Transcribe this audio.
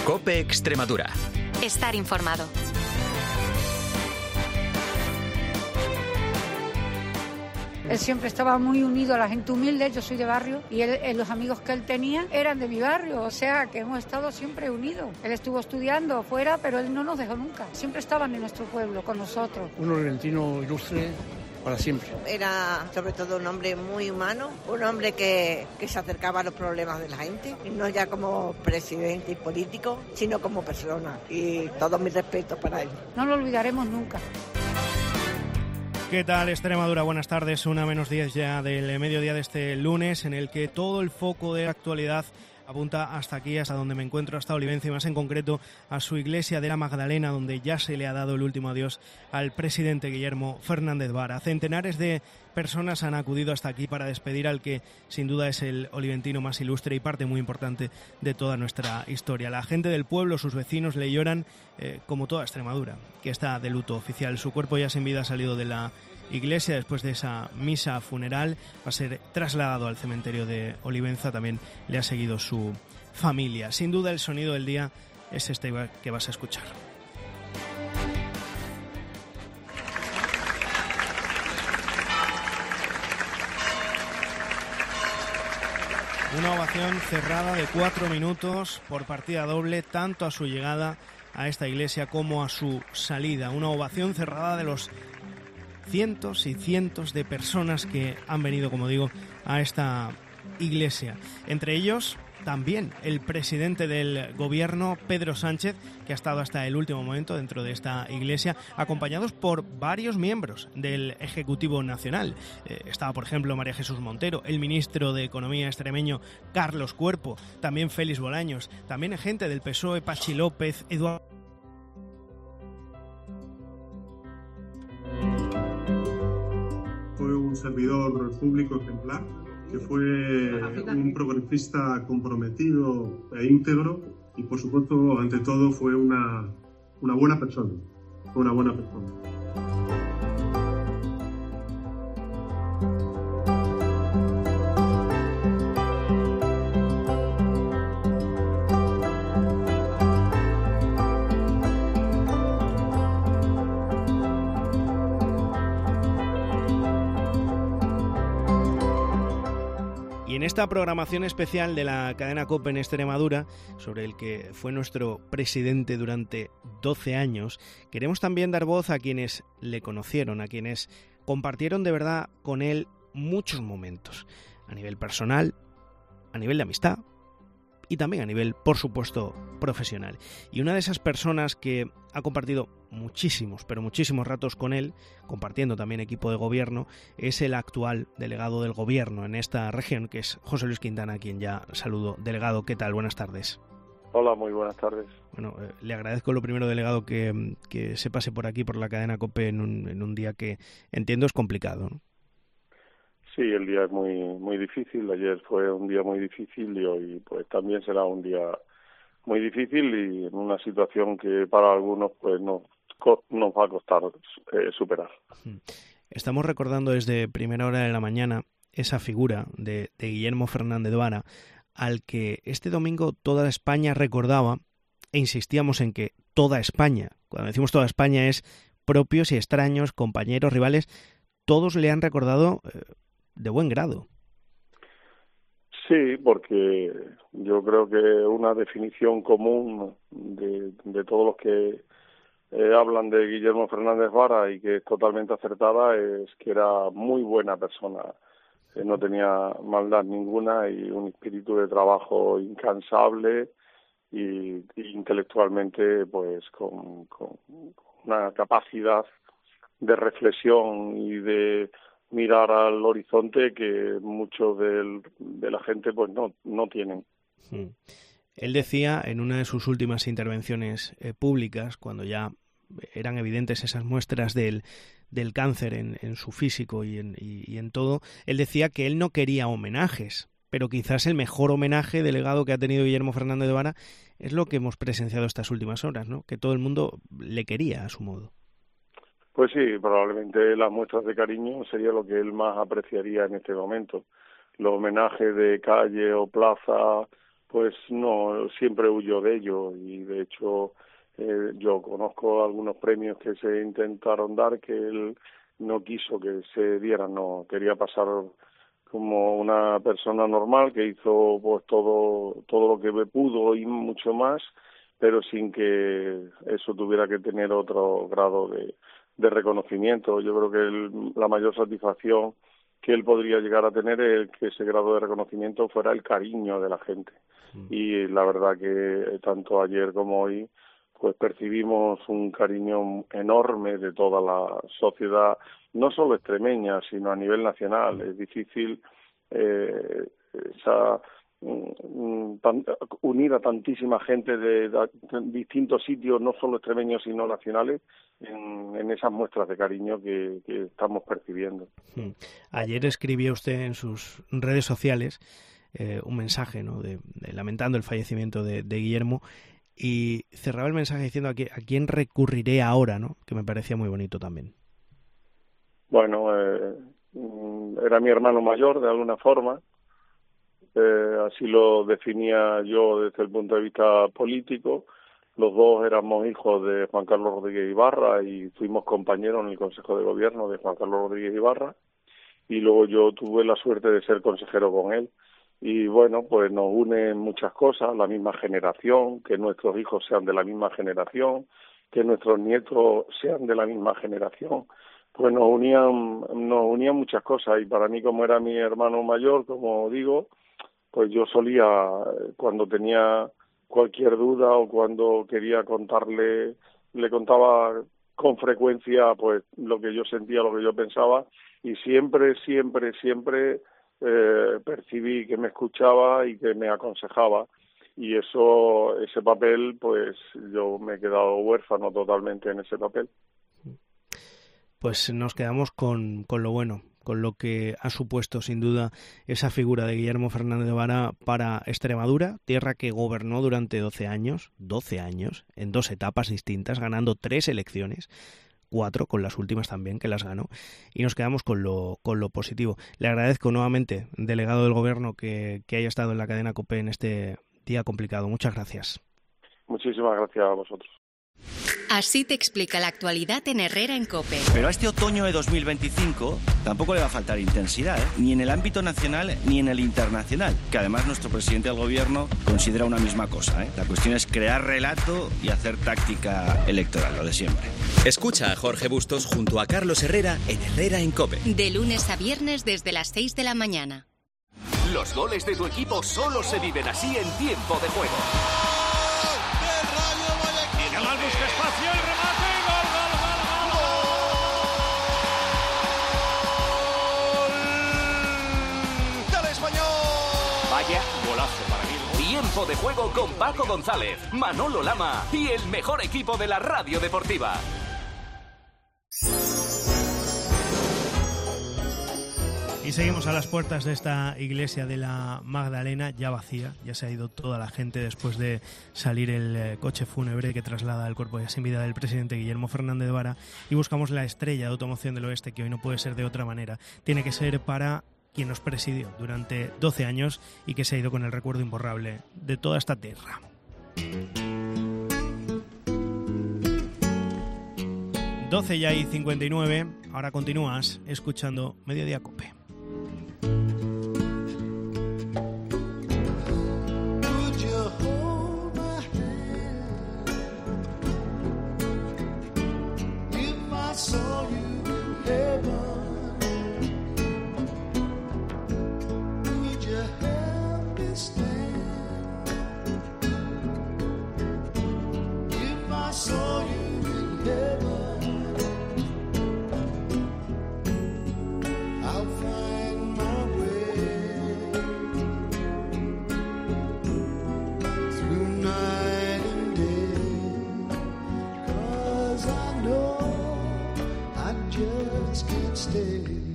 COPE Extremadura. Estar informado. Él siempre estaba muy unido a la gente humilde, yo soy de barrio, y los amigos que él tenía eran de mi barrio, o sea que hemos estado siempre unidos. Él estuvo estudiando fuera, pero él no nos dejó nunca, siempre estaban en nuestro pueblo, con nosotros. Un oliventino ilustre para siempre. Era sobre todo un hombre muy humano, un hombre que se acercaba a los problemas de la gente, y no ya como presidente y político, sino como persona, y todos mis respetos para él. No lo olvidaremos nunca. ¿Qué tal, Extremadura? Buenas tardes, 1:10 ya del mediodía de este lunes, en el que todo el foco de la actualidad apunta hasta aquí, hasta donde me encuentro, hasta Olivenza, y más en concreto a su iglesia de la Magdalena, donde ya se le ha dado el último adiós al presidente Guillermo Fernández Vara. Centenares de personas han acudido hasta aquí para despedir al que sin duda es el oliventino más ilustre y parte muy importante de toda nuestra historia. La gente del pueblo, sus vecinos, le lloran como toda Extremadura, que está de luto oficial. Su cuerpo ya sin vida ha salido de la iglesia después de esa misa funeral, va a ser trasladado al cementerio de Olivenza. También le ha seguido su familia. Sin duda el sonido del día es este que vas a escuchar. Una ovación cerrada de 4 minutos por partida doble, tanto a su llegada a esta iglesia como a su salida. Una ovación cerrada de los cientos y cientos de personas que han venido, como digo, a esta iglesia. Entre ellos también el presidente del gobierno, Pedro Sánchez, que ha estado hasta el último momento dentro de esta iglesia, acompañados por varios miembros del Ejecutivo Nacional. Estaba, por ejemplo, María Jesús Montero, el ministro de Economía extremeño, Carlos Cuerpo, también Félix Bolaños, también gente del PSOE, Pachi López, Eduardo. Fue un servidor público ejemplar, que fue un progresista comprometido e íntegro, y por supuesto, ante todo, fue una buena persona. Fue una buena persona. En esta programación especial de la cadena COPE en Extremadura, sobre el que fue nuestro presidente durante 12 años, queremos también dar voz a quienes le conocieron, a quienes compartieron de verdad con él muchos momentos, a nivel personal, a nivel de amistad y también a nivel, por supuesto, profesional. Y una de esas personas que ha compartido muchísimos, pero muchísimos ratos con él, compartiendo también equipo de gobierno, es el actual delegado del gobierno en esta región, que es José Luis Quintana, a quien ya saludo. Delegado, ¿qué tal? Buenas tardes. Hola, muy buenas tardes. Bueno, le agradezco lo primero, delegado, que se pase por aquí, por la cadena COPE, en un día que entiendo es complicado, ¿no? Sí, el día es muy difícil. Ayer fue un día muy difícil y hoy pues también será un día muy difícil, y en una situación que para algunos pues nos va a costar superar. Estamos recordando desde primera hora de la mañana esa figura de Guillermo Fernández Vara, al que este domingo toda España recordaba, e insistíamos en que toda España, cuando decimos toda España es propios y extraños, compañeros, rivales, todos le han recordado de buen grado. Sí, porque yo creo que una definición común de todos los que hablan de Guillermo Fernández Vara, y que es totalmente acertada, es que era muy buena persona. No tenía maldad ninguna y un espíritu de trabajo incansable, y intelectualmente pues con una capacidad de reflexión y de mirar al horizonte que muchos de la gente pues no tienen. Él decía en una de sus últimas intervenciones públicas, cuando ya eran evidentes esas muestras del cáncer en su físico y en todo, él decía que él no quería homenajes, pero quizás el mejor homenaje, delegado, que ha tenido Guillermo Fernández Vara es lo que hemos presenciado estas últimas horas, ¿no? Que todo el mundo le quería a su modo. Pues sí, probablemente las muestras de cariño sería lo que él más apreciaría en este momento. Los homenajes de calle o plaza pues no, siempre huyó de ello, y de hecho yo conozco algunos premios que se intentaron dar que él no quiso que se dieran, no quería pasar como una persona normal que hizo pues todo lo que pudo y mucho más, pero sin que eso tuviera que tener otro grado de reconocimiento. Yo creo que la mayor satisfacción que él podría llegar a tener es que ese grado de reconocimiento fuera el cariño de la gente. Y la verdad que tanto ayer como hoy pues percibimos un cariño enorme de toda la sociedad, no solo extremeña, sino a nivel nacional. Es difícil unir a tantísima gente de distintos sitios, no solo extremeños, sino nacionales, en esas muestras de cariño que estamos percibiendo. Ayer escribió usted en sus redes sociales un mensaje, ¿no?, de lamentando el fallecimiento de Guillermo, y cerraba el mensaje diciendo a quién recurriré ahora, ¿no?, que me parecía muy bonito también. Bueno, era mi hermano mayor de alguna forma, así lo definía yo desde el punto de vista político. Los dos éramos hijos de Juan Carlos Rodríguez Ibarra y fuimos compañeros en el Consejo de Gobierno de Juan Carlos Rodríguez Ibarra, y luego yo tuve la suerte de ser consejero con él. Y bueno, pues nos unen muchas cosas, la misma generación, que nuestros hijos sean de la misma generación, que nuestros nietos sean de la misma generación, pues nos unían muchas cosas. Y para mí, como era mi hermano mayor, como digo, pues yo solía, cuando tenía cualquier duda o cuando quería contarle, le contaba con frecuencia pues lo que yo sentía, lo que yo pensaba, y siempre percibí que me escuchaba y que me aconsejaba, y ese papel, pues yo me he quedado huérfano totalmente en ese papel. Pues nos quedamos con lo bueno, con lo que ha supuesto sin duda esa figura de Guillermo Fernández de Vara para Extremadura, tierra que gobernó durante 12 años, en 2 etapas distintas, ganando 3 elecciones, 4 con las últimas también, que las ganó, y nos quedamos con lo positivo. Le agradezco nuevamente, delegado del Gobierno, que haya estado en la cadena COPE en este día complicado. Muchas gracias. Muchísimas gracias a vosotros. Así te explica la actualidad en Herrera en COPE. Pero a este otoño de 2025 tampoco le va a faltar intensidad, ni en el ámbito nacional ni en el internacional, que además nuestro presidente del Gobierno considera una misma cosa. La cuestión es crear relato y hacer táctica electoral, lo de siempre. Escucha a Jorge Bustos junto a Carlos Herrera en Herrera en COPE. De lunes a viernes desde las 6 de la mañana. Los goles de tu equipo solo se viven así en tiempo de juego. Busca espacio, el remate, gol, ¡del Español! Vaya golazo para mí. Tiempo de juego con Paco González, Manolo Lama y el mejor equipo de la radio deportiva. Y seguimos a las puertas de esta iglesia de la Magdalena, ya vacía, ya se ha ido toda la gente después de salir el coche fúnebre que traslada el cuerpo ya sin vida del presidente Guillermo Fernández de Vara, y buscamos la estrella de Automoción del Oeste, que hoy no puede ser de otra manera. Tiene que ser para quien nos presidió durante 12 años y que se ha ido con el recuerdo imborrable de toda esta tierra. 12 ya y 59, ahora continúas escuchando Mediodía COPE. Can't stay.